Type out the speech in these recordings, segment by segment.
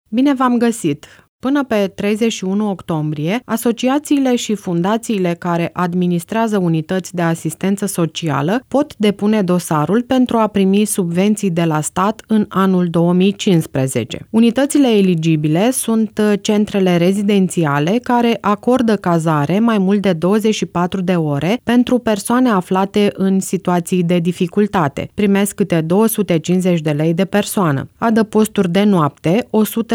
Bine v-am găsit! Până pe 31 octombrie, asociațiile și fundațiile care administrează unități de asistență socială pot depune dosarul pentru a primi subvenții de la stat în anul 2015. Unitățile eligibile sunt centrele rezidențiale care acordă cazare mai mult de 24 de ore pentru persoane aflate în situații de dificultate. Primesc câte 250 de lei de persoană. Adăposturi de noapte,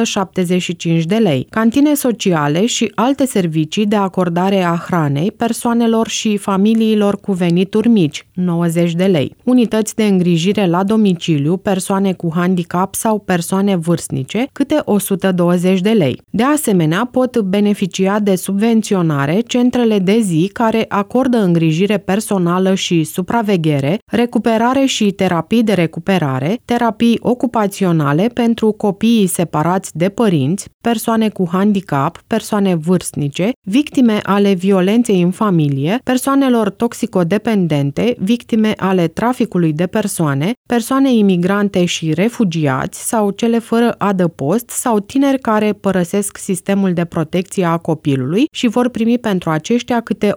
175 de lei. Cantine sociale și alte servicii de acordare a hranei persoanelor și familiilor cu venituri mici, 90 de lei. Unități de îngrijire la domiciliu, persoane cu handicap sau persoane vârstnice, câte 120 de lei. De asemenea, pot beneficia de subvenționare centrele de zi care acordă îngrijire personală și supraveghere, recuperare și terapii de recuperare, terapii ocupaționale pentru copiii separați de părinți, persoane cu handicap, persoane vârstnice, victime ale violenței în familie, persoanelor toxicodependente, victime ale traficului de persoane, persoane imigrante și refugiați sau cele fără adăpost sau tineri care părăsesc sistemul de protecție a copilului și vor primi pentru aceștia câte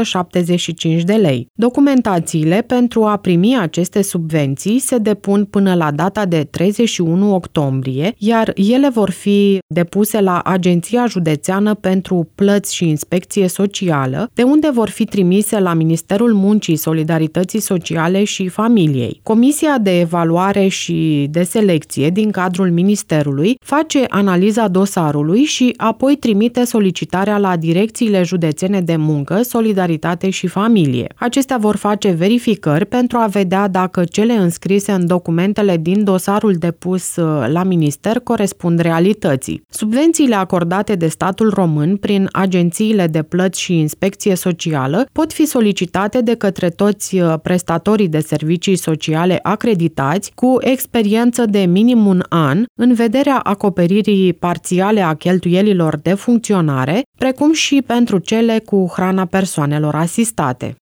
175 de lei. Documentațiile pentru a primi aceste subvenții se depun până la data de 31 octombrie, iar ele vor fi depuse la Agenția Județeană pentru Plăți și Inspecție Socială, de unde vor fi trimise la Ministerul Muncii, Solidarității Sociale și Familiei. Comisia de evaluare și de selecție din cadrul Ministerului face analiza dosarului și apoi trimite solicitarea la direcțiile județene de muncă, solidaritate și familie. Acestea vor face verificări pentru a vedea dacă cele înscrise în documentele din dosarul depus la minister corespund realității. Subvențiile acordate de statul român prin agențiile de plăți și inspecție socială pot fi solicitate de către toți prestatorii de servicii sociale acreditați cu experiență de minim un an în vederea acoperirii parțiale a cheltuielilor de funcționare, precum și pentru cele cu hrana persoanelor asistate.